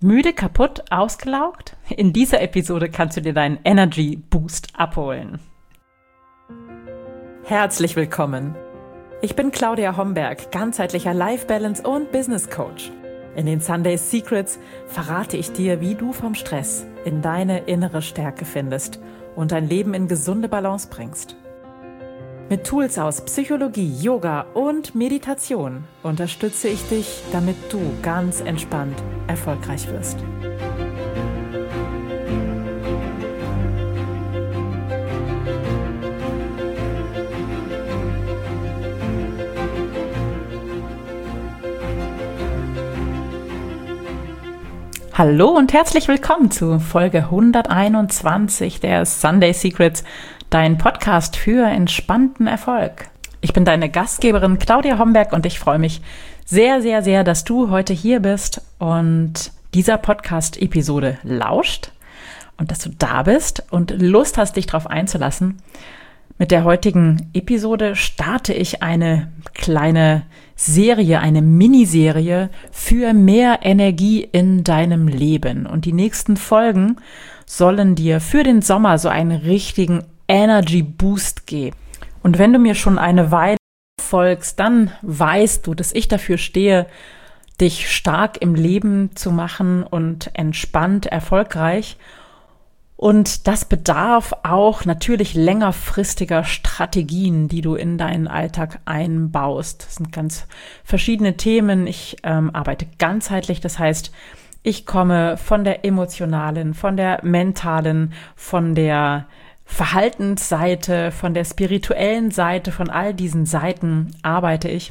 Müde, kaputt, ausgelaugt? In dieser Episode kannst du dir deinen Energy Boost abholen. Herzlich willkommen. Ich bin Claudia Homberg, ganzheitlicher Life Balance und Business Coach. In den Sunday Secrets verrate ich dir, wie du vom Stress in deine innere Stärke findest und dein Leben in gesunde Balance bringst. Mit Tools aus Psychologie, Yoga und Meditation unterstütze ich dich, damit du ganz entspannt erfolgreich wirst. Hallo und herzlich willkommen zu Folge 121 der Sunday Secrets, dein Podcast für entspannten Erfolg. Ich bin deine Gastgeberin Claudia Homberg und ich freue mich sehr, sehr, sehr, dass du heute hier bist und dieser Podcast-Episode lauscht und dass du da bist und Lust hast, dich darauf einzulassen. Mit der heutigen Episode starte ich eine kleine Serie, eine Miniserie für mehr Energie in deinem Leben. Und die nächsten Folgen sollen dir für den Sommer so einen richtigen Energy Boost geben. Und wenn du mir schon eine Weile folgst, dann weißt du, dass ich dafür stehe, dich stark im Leben zu machen und entspannt erfolgreich. Und das bedarf auch natürlich längerfristiger Strategien, die du in deinen Alltag einbaust. Das sind ganz verschiedene Themen. Ich arbeite ganzheitlich, das heißt, ich komme von der emotionalen, von der mentalen, von der Verhaltensseite, von der spirituellen Seite, von all diesen Seiten arbeite ich.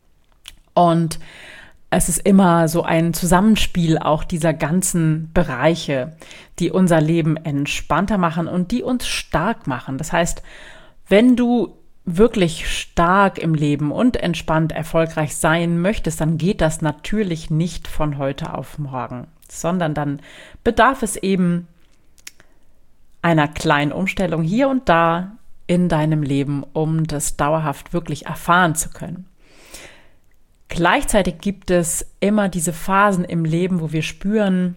Und es ist immer so ein Zusammenspiel auch dieser ganzen Bereiche, die unser Leben entspannter machen und die uns stark machen. Das heißt, wenn du wirklich stark im Leben und entspannt erfolgreich sein möchtest, dann geht das natürlich nicht von heute auf morgen, sondern dann bedarf es eben einer kleinen Umstellung hier und da in deinem Leben, um das dauerhaft wirklich erfahren zu können. Gleichzeitig gibt es immer diese Phasen im Leben, wo wir spüren,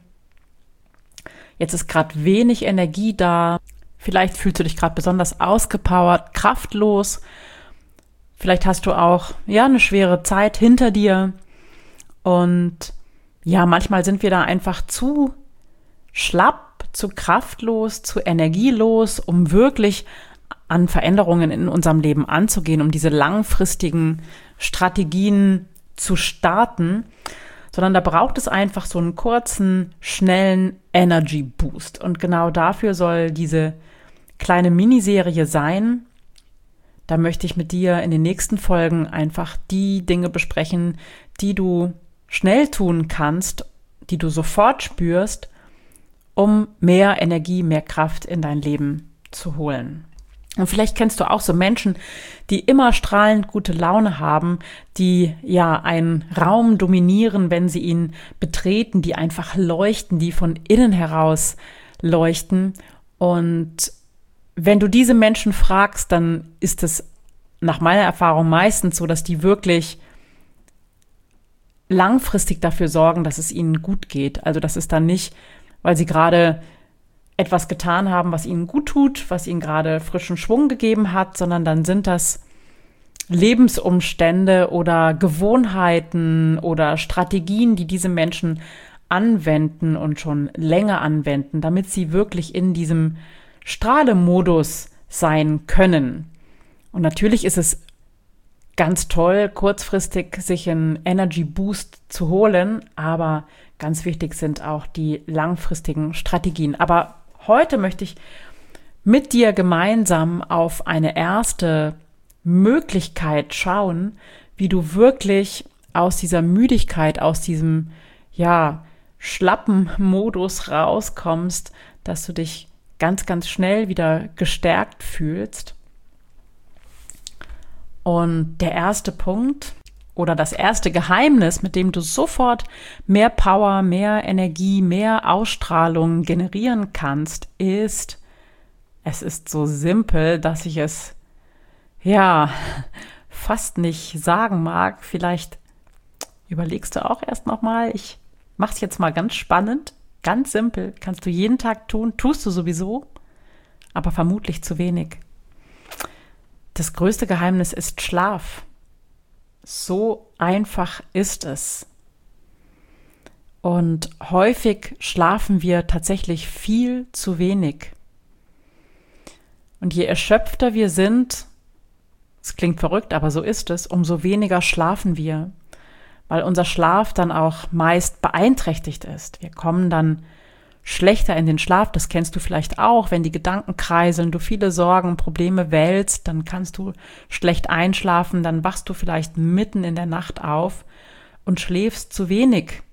jetzt ist gerade wenig Energie da, vielleicht fühlst du dich gerade besonders ausgepowert, kraftlos, vielleicht hast du auch eine schwere Zeit hinter dir und manchmal sind wir da einfach zu schlapp, zu kraftlos, zu energielos, um wirklich an Veränderungen in unserem Leben anzugehen, um diese langfristigen Strategien zu starten, sondern da braucht es einfach so einen kurzen, schnellen Energy Boost. Und genau dafür soll diese kleine Miniserie sein. Da möchte ich mit dir in den nächsten Folgen einfach die Dinge besprechen, die du schnell tun kannst, die du sofort spürst, um mehr Energie, mehr Kraft in dein Leben zu holen. Und vielleicht kennst du auch so Menschen, die immer strahlend gute Laune haben, die einen Raum dominieren, wenn sie ihn betreten, die einfach leuchten, die von innen heraus leuchten. Und wenn du diese Menschen fragst, dann ist es nach meiner Erfahrung meistens so, dass die wirklich langfristig dafür sorgen, dass es ihnen gut geht. Also das ist dann nicht, weil sie gerade etwas getan haben, was ihnen gut tut, was ihnen gerade frischen Schwung gegeben hat, sondern dann sind das Lebensumstände oder Gewohnheiten oder Strategien, die diese Menschen anwenden und schon länger anwenden, damit sie wirklich in diesem Strahlemodus sein können. Und natürlich ist es ganz toll, kurzfristig sich einen Energy Boost zu holen, aber ganz wichtig sind auch die langfristigen Strategien. Aber heute möchte ich mit dir gemeinsam auf eine erste Möglichkeit schauen, wie du wirklich aus dieser Müdigkeit, aus diesem schlappen Modus rauskommst, dass du dich ganz, ganz schnell wieder gestärkt fühlst. Und der erste Punkt oder das erste Geheimnis, mit dem du sofort mehr Power, mehr Energie, mehr Ausstrahlung generieren kannst, ist, es ist so simpel, dass ich es fast nicht sagen mag. Vielleicht überlegst du auch erst nochmal. Ich Mach's jetzt mal ganz spannend, ganz simpel, kannst du jeden Tag tun, tust du sowieso, aber vermutlich zu wenig. Das größte Geheimnis ist Schlaf. So einfach ist es. Und häufig schlafen wir tatsächlich viel zu wenig. Und je erschöpfter wir sind, es klingt verrückt, aber so ist es, umso weniger schlafen wir, weil unser Schlaf dann auch meist beeinträchtigt ist. Wir kommen dann schlechter in den Schlaf, das kennst du vielleicht auch, wenn die Gedanken kreiseln, du viele Sorgen, Probleme wälzt, dann kannst du schlecht einschlafen, dann wachst du vielleicht mitten in der Nacht auf und schläfst zu wenig.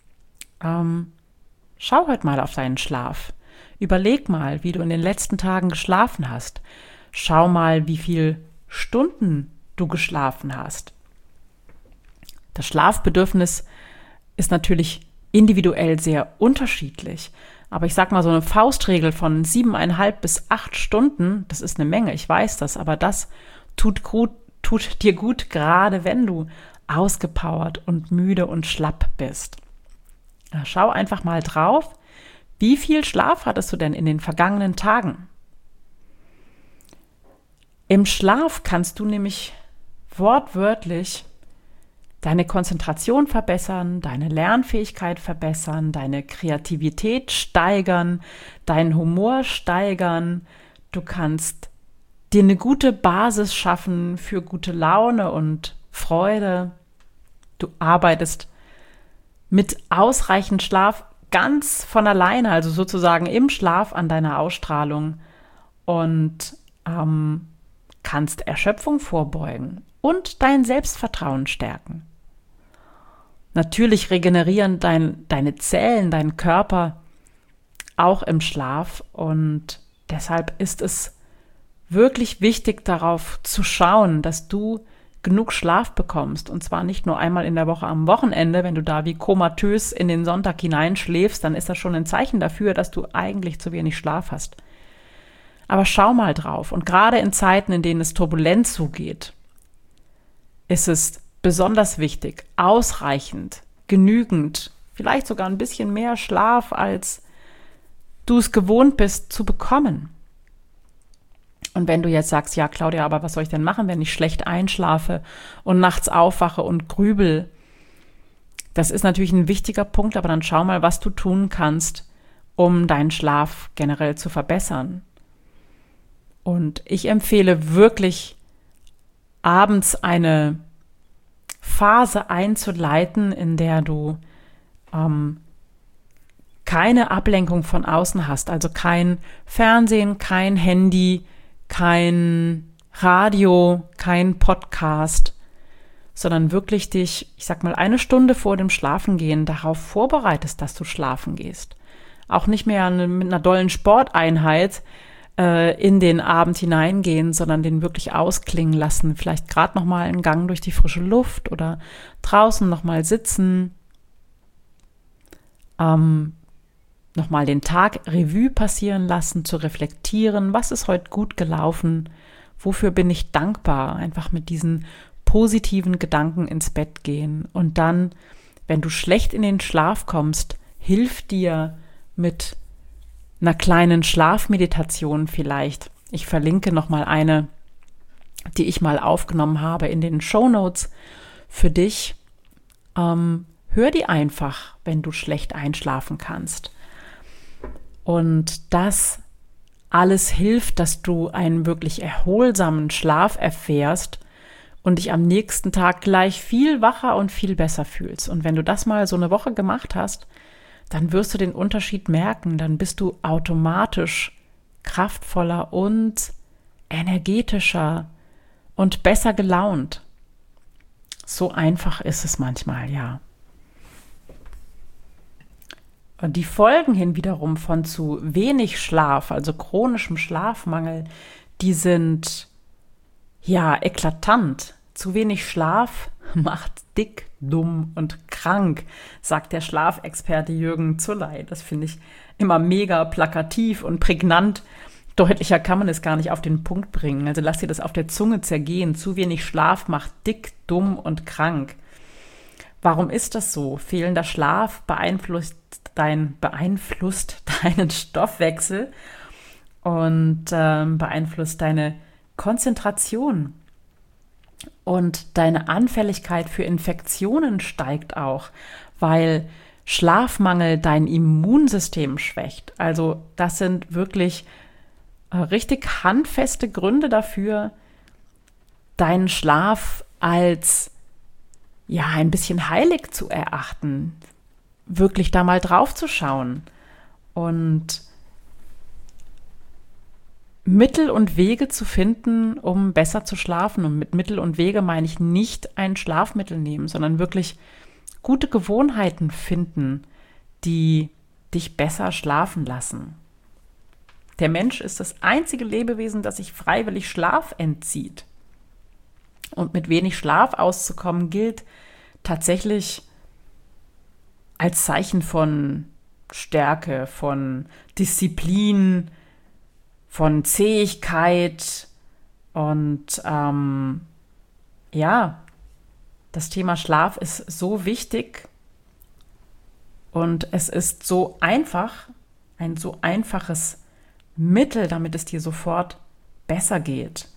Schau heute mal auf deinen Schlaf. Überleg mal, wie du in den letzten Tagen geschlafen hast. Schau mal, wie viel Stunden du geschlafen hast. Das Schlafbedürfnis ist natürlich individuell sehr unterschiedlich. Aber ich sag mal, so eine Faustregel von 7,5 bis 8 Stunden, das ist eine Menge, ich weiß das, aber das tut dir gut, gerade wenn du ausgepowert und müde und schlapp bist. Schau einfach mal drauf, wie viel Schlaf hattest du denn in den vergangenen Tagen? Im Schlaf kannst du nämlich wortwörtlich deine Konzentration verbessern, deine Lernfähigkeit verbessern, deine Kreativität steigern, deinen Humor steigern. Du kannst dir eine gute Basis schaffen für gute Laune und Freude. Du arbeitest mit ausreichend Schlaf ganz von alleine, also sozusagen im Schlaf an deiner Ausstrahlung und kannst Erschöpfung vorbeugen und dein Selbstvertrauen stärken. Natürlich regenerieren deine Zellen, dein Körper auch im Schlaf und deshalb ist es wirklich wichtig, darauf zu schauen, dass du genug Schlaf bekommst und zwar nicht nur einmal in der Woche am Wochenende, wenn du da wie komatös in den Sonntag hineinschläfst, dann ist das schon ein Zeichen dafür, dass du eigentlich zu wenig Schlaf hast. Aber schau mal drauf und gerade in Zeiten, in denen es turbulent zugeht, ist es besonders wichtig, ausreichend, genügend, vielleicht sogar ein bisschen mehr Schlaf, als du es gewohnt bist, zu bekommen. Und wenn du jetzt sagst, ja Claudia, aber was soll ich denn machen, wenn ich schlecht einschlafe und nachts aufwache und grübel? Das ist natürlich ein wichtiger Punkt, aber dann schau mal, was du tun kannst, um deinen Schlaf generell zu verbessern. Und ich empfehle wirklich, abends eine Phase einzuleiten, in der du keine Ablenkung von außen hast, also kein Fernsehen, kein Handy, kein Radio, kein Podcast, sondern wirklich dich, ich sag mal, 1 Stunde vor dem Schlafengehen darauf vorbereitest, dass du schlafen gehst. Auch nicht mehr mit einer dollen Sporteinheit in den Abend hineingehen, sondern den wirklich ausklingen lassen. Vielleicht gerade nochmal einen Gang durch die frische Luft oder draußen nochmal sitzen, nochmal den Tag Revue passieren lassen, zu reflektieren, was ist heute gut gelaufen, wofür bin ich dankbar, einfach mit diesen positiven Gedanken ins Bett gehen. Und dann, wenn du schlecht in den Schlaf kommst, hilft dir mit einer kleinen Schlafmeditation vielleicht. Ich verlinke nochmal eine, die ich mal aufgenommen habe in den Shownotes für dich. Hör die einfach, wenn du schlecht einschlafen kannst. Und das alles hilft, dass du einen wirklich erholsamen Schlaf erfährst und dich am nächsten Tag gleich viel wacher und viel besser fühlst. Und wenn du das mal so eine Woche gemacht hast, dann wirst du den Unterschied merken. Dann bist du automatisch kraftvoller und energetischer und besser gelaunt. So einfach ist es manchmal, ja. Und die Folgen hin wiederum von zu wenig Schlaf, also chronischem Schlafmangel, die sind ja eklatant. Zu wenig Schlaf macht dick, dumm und krank, sagt der Schlafexperte Jürgen Zulley. Das finde ich immer mega plakativ und prägnant. Deutlicher kann man es gar nicht auf den Punkt bringen. Also lass dir das auf der Zunge zergehen. Zu wenig Schlaf macht dick, dumm und krank. Warum ist das so? Fehlender Schlaf beeinflusst deinen Stoffwechsel und beeinflusst deine Konzentration. Und deine Anfälligkeit für Infektionen steigt auch, weil Schlafmangel dein Immunsystem schwächt. Also das sind wirklich richtig handfeste Gründe dafür, deinen Schlaf als ein bisschen heilig zu erachten, wirklich da mal drauf zu schauen und Mittel und Wege zu finden, um besser zu schlafen. Und mit Mittel und Wege meine ich nicht ein Schlafmittel nehmen, sondern wirklich gute Gewohnheiten finden, die dich besser schlafen lassen. Der Mensch ist das einzige Lebewesen, das sich freiwillig Schlaf entzieht. Und mit wenig Schlaf auszukommen, gilt tatsächlich als Zeichen von Stärke, von Disziplin, von Zähigkeit und das Thema Schlaf ist so wichtig und es ist so einfach, ein so einfaches Mittel, damit es dir sofort besser geht.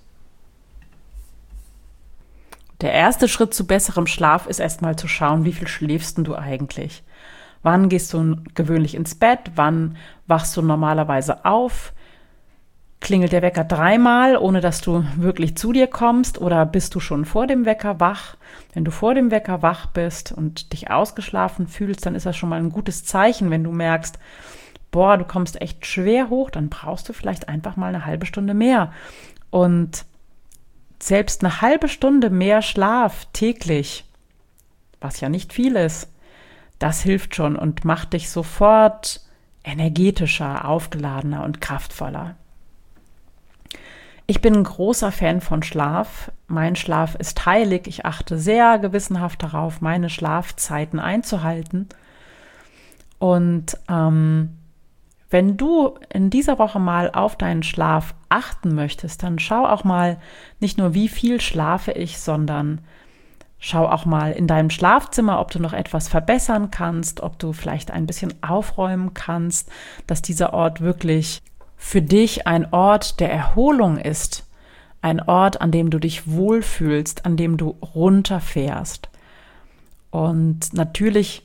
Der erste Schritt zu besserem Schlaf ist erstmal zu schauen, wie viel schläfst denn du eigentlich? Wann gehst du gewöhnlich ins Bett? Wann wachst du normalerweise auf? Klingelt der Wecker 3-mal, ohne dass du wirklich zu dir kommst, oder bist du schon vor dem Wecker wach? Wenn du vor dem Wecker wach bist und dich ausgeschlafen fühlst, dann ist das schon mal ein gutes Zeichen. Wenn du merkst, du kommst echt schwer hoch, dann brauchst du vielleicht einfach mal eine halbe Stunde mehr. Und selbst eine halbe Stunde mehr Schlaf täglich, was ja nicht viel ist, das hilft schon und macht dich sofort energetischer, aufgeladener und kraftvoller. Ich bin ein großer Fan von Schlaf. Mein Schlaf ist heilig. Ich achte sehr gewissenhaft darauf, meine Schlafzeiten einzuhalten. Und wenn du in dieser Woche mal auf deinen Schlaf achten möchtest, dann schau auch mal nicht nur, wie viel schlafe ich, sondern schau auch mal in deinem Schlafzimmer, ob du noch etwas verbessern kannst, ob du vielleicht ein bisschen aufräumen kannst, dass dieser Ort wirklich für dich ein Ort der Erholung ist, ein Ort, an dem du dich wohlfühlst, an dem du runterfährst. Und natürlich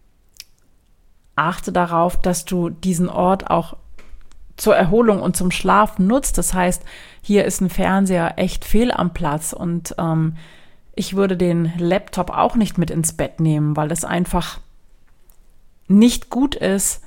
achte darauf, dass du diesen Ort auch zur Erholung und zum Schlaf nutzt. Das heißt, hier ist ein Fernseher echt fehl am Platz und ich würde den Laptop auch nicht mit ins Bett nehmen, weil es einfach nicht gut ist,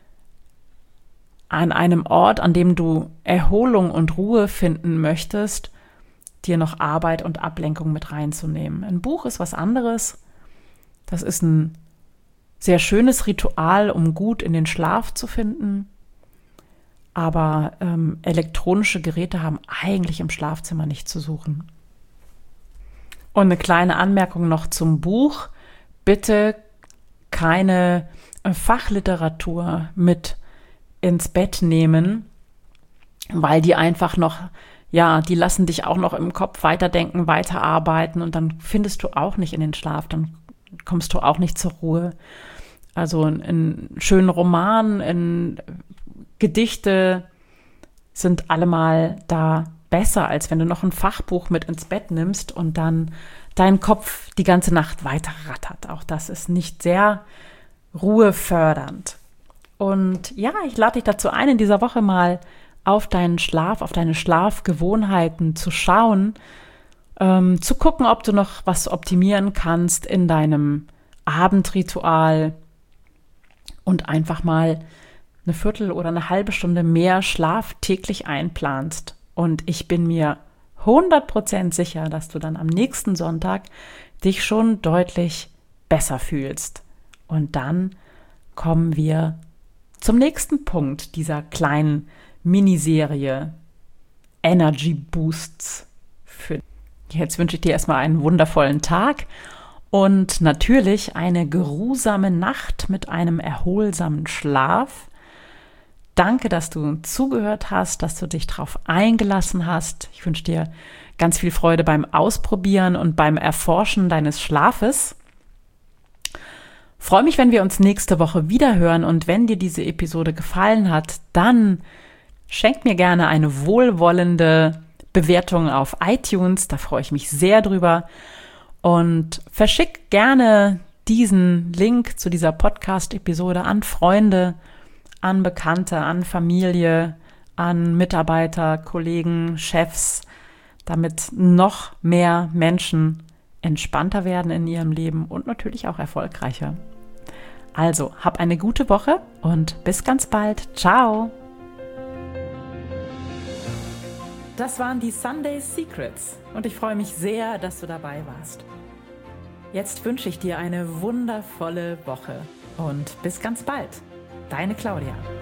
an einem Ort, an dem du Erholung und Ruhe finden möchtest, dir noch Arbeit und Ablenkung mit reinzunehmen. Ein Buch ist was anderes. Das ist ein sehr schönes Ritual, um gut in den Schlaf zu finden. Aber elektronische Geräte haben eigentlich im Schlafzimmer nicht zu suchen. Und eine kleine Anmerkung noch zum Buch. Bitte keine Fachliteratur mit ins Bett nehmen, weil die einfach noch, die lassen dich auch noch im Kopf weiterdenken, weiterarbeiten und dann findest du auch nicht in den Schlaf, dann kommst du auch nicht zur Ruhe. Also ein schönen Roman, in Gedichte sind allemal da besser, als wenn du noch ein Fachbuch mit ins Bett nimmst und dann dein Kopf die ganze Nacht weiter rattert. Auch das ist nicht sehr ruhefördernd. Und ich lade dich dazu ein, in dieser Woche mal auf deinen Schlaf, auf deine Schlafgewohnheiten zu schauen, zu gucken, ob du noch was optimieren kannst in deinem Abendritual und einfach mal eine Viertel oder eine halbe Stunde mehr Schlaf täglich einplanst. Und ich bin mir 100% sicher, dass du dann am nächsten Sonntag dich schon deutlich besser fühlst. Und dann kommen wir zum nächsten Punkt dieser kleinen Miniserie Energy Boosts. Jetzt wünsche ich dir erstmal einen wundervollen Tag und natürlich eine geruhsame Nacht mit einem erholsamen Schlaf. Danke, dass du zugehört hast, dass du dich darauf eingelassen hast. Ich wünsche dir ganz viel Freude beim Ausprobieren und beim Erforschen deines Schlafes. Freue mich, wenn wir uns nächste Woche wieder hören, und wenn dir diese Episode gefallen hat, dann schenk mir gerne eine wohlwollende Bewertung auf iTunes, da freue ich mich sehr drüber, und verschick gerne diesen Link zu dieser Podcast-Episode an Freunde, an Bekannte, an Familie, an Mitarbeiter, Kollegen, Chefs, damit noch mehr Menschen entspannter werden in ihrem Leben und natürlich auch erfolgreicher. Also, hab eine gute Woche und bis ganz bald. Ciao! Das waren die Sunday Secrets und ich freue mich sehr, dass du dabei warst. Jetzt wünsche ich dir eine wundervolle Woche und bis ganz bald. Deine Claudia.